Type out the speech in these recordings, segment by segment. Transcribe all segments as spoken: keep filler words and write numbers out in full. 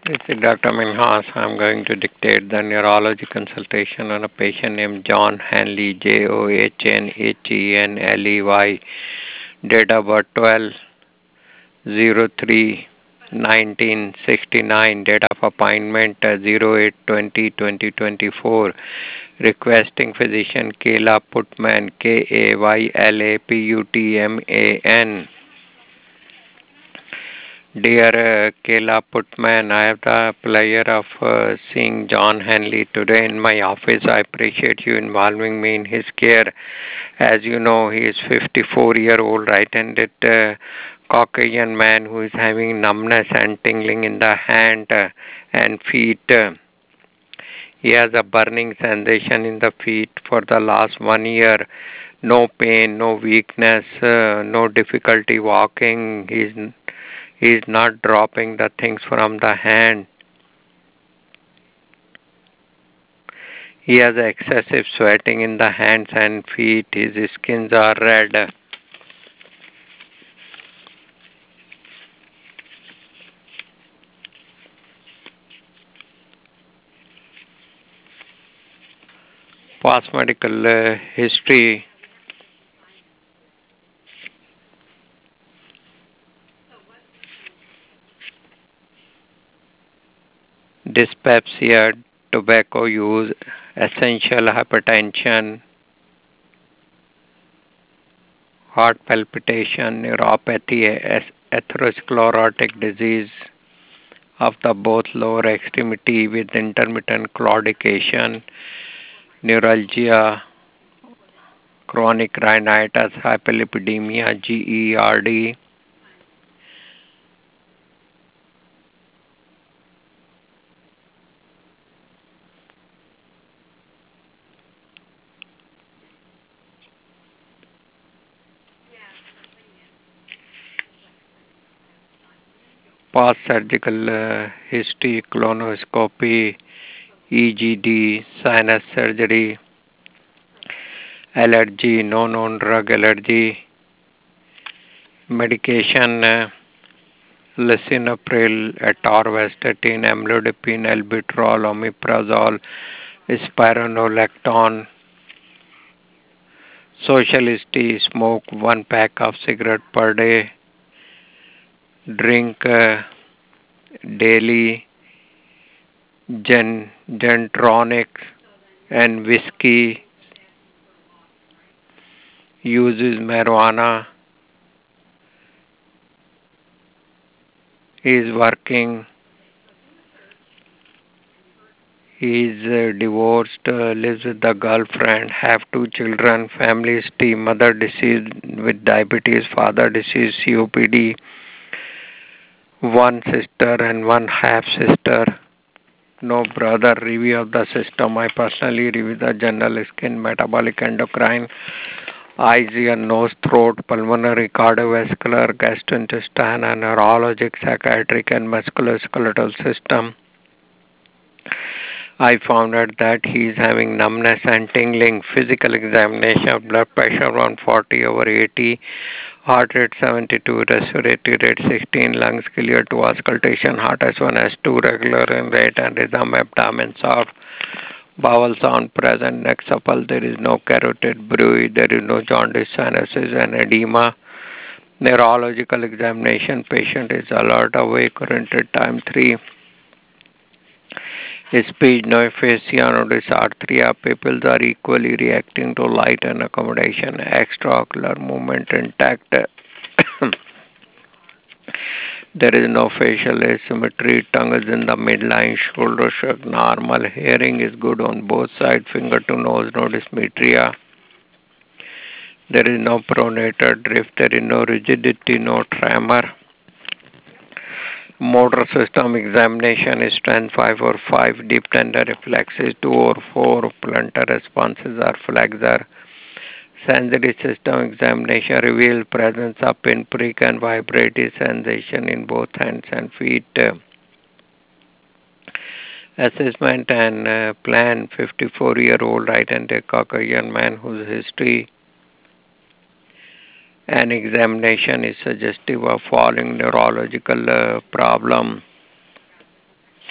This is Doctor Minhas. I'm going to dictate the neurology consultation on a patient named John Hanley, J O H N H E N L E Y, date of birth twelve oh three nineteen sixty-nine, date of appointment uh, oh eight twenty twenty twenty-four, requesting physician Kayla Putman, K A Y L A P U T M A N. Dear uh, Kayla Putman, I have the pleasure of uh, seeing John Henley today in my office. I appreciate you involving me in his care. As you know, he is fifty-four year old right-handed uh, Caucasian man who is having numbness and tingling in the hand uh, and feet. Uh, he has a burning sensation in the feet for the last one year. No pain, no weakness, uh, no difficulty walking. He's he is not dropping the things from the hand. He has excessive sweating in the hands and feet. His skins are red. Past medical uh, history. Dyspepsia, tobacco use, essential hypertension, heart palpitation, neuropathy, atherosclerotic disease of the both lower extremity with intermittent claudication, neuralgia, chronic rhinitis, hyperlipidemia, GERD, past surgical uh, history, colonoscopy, E G D, sinus surgery, allergy, no known drug allergy, medication, uh, lisinopril, atorvastatin, amlodipine, albuterol, omeprazole, spironolactone, social history, smoke one pack of cigarette per day, drink uh, daily, gen, gentronic and whiskey, uses marijuana, he is working, he is uh, divorced, uh, lives with the girlfriend, have two children, family history, mother deceased with diabetes, father deceased C O P D, one sister and one half sister, no brother, review of the system. I personally review the general skin, metabolic, endocrine, eyes, ear, nose, throat, pulmonary, cardiovascular, gastrointestinal, and neurologic, psychiatric, and musculoskeletal system. I found out that he is having numbness and tingling. Physical examination, blood pressure one forty over eighty, heart rate seventy-two, respiratory rate sixteen, lungs clear to auscultation, heart S one, S two, regular in rate and rhythm, abdomen soft, bowel sound present, neck supple, there is no carotid bruit, there is no jaundice, sinuses and edema. Neurological examination, patient is alert, awake, oriented, time three. Speech, no aphasia, no dysarthria. Pupils are equally reacting to light and accommodation. Extraocular movement intact. There is no facial asymmetry. Tongue is in the midline. Shoulder shrug normal. Hearing is good on both sides. Finger to nose, no dysmetria. There is no pronator drift. There is no rigidity, no tremor. Motor system examination is strength five or five, deep tender reflexes two or four, plantar responses are flexor. Sensory system examination revealed presence of pinprick and vibratory sensation in both hands and feet. Assessment and uh, plan, fifty-four year old right-handed Caucasian man whose history and examination is suggestive of following neurological uh, problem.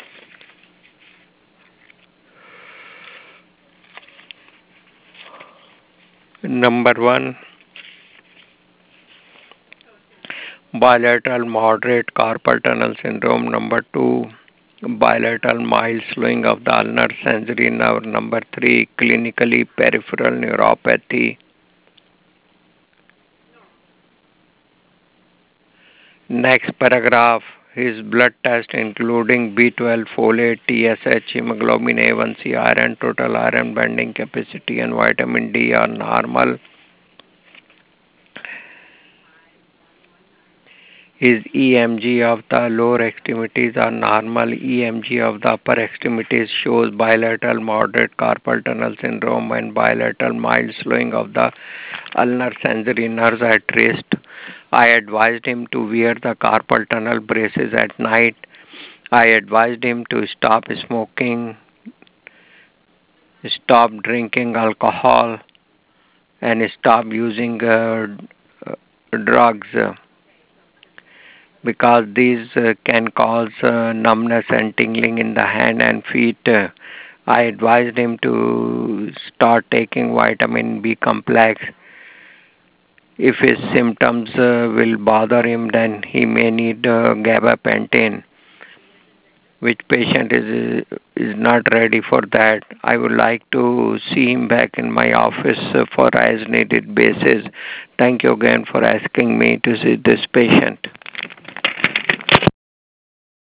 Number one, bilateral moderate carpal tunnel syndrome. Number two, bilateral mild slowing of the ulnar sensory nerve. Number three, clinically peripheral neuropathy. Next paragraph, his blood test including B twelve, folate, T S H, hemoglobin A one C, iron, total iron binding capacity and vitamin D are normal. His E M G of the lower extremities are normal. E M G of the upper extremities shows bilateral moderate carpal tunnel syndrome and bilateral mild slowing of the ulnar sensory nerves at rest. I advised him to wear the carpal tunnel braces at night. I advised him to stop smoking, stop drinking alcohol, and stop using uh, drugs uh, because these uh, can cause uh, numbness and tingling in the hand and feet. Uh, I advised him to start taking vitamin B complex. If his symptoms uh, will bother him, then he may need uh, gabapentin. Which patient is is not ready for that? I would like to see him back in my office uh, for as needed basis. Thank you again for asking me to see this patient.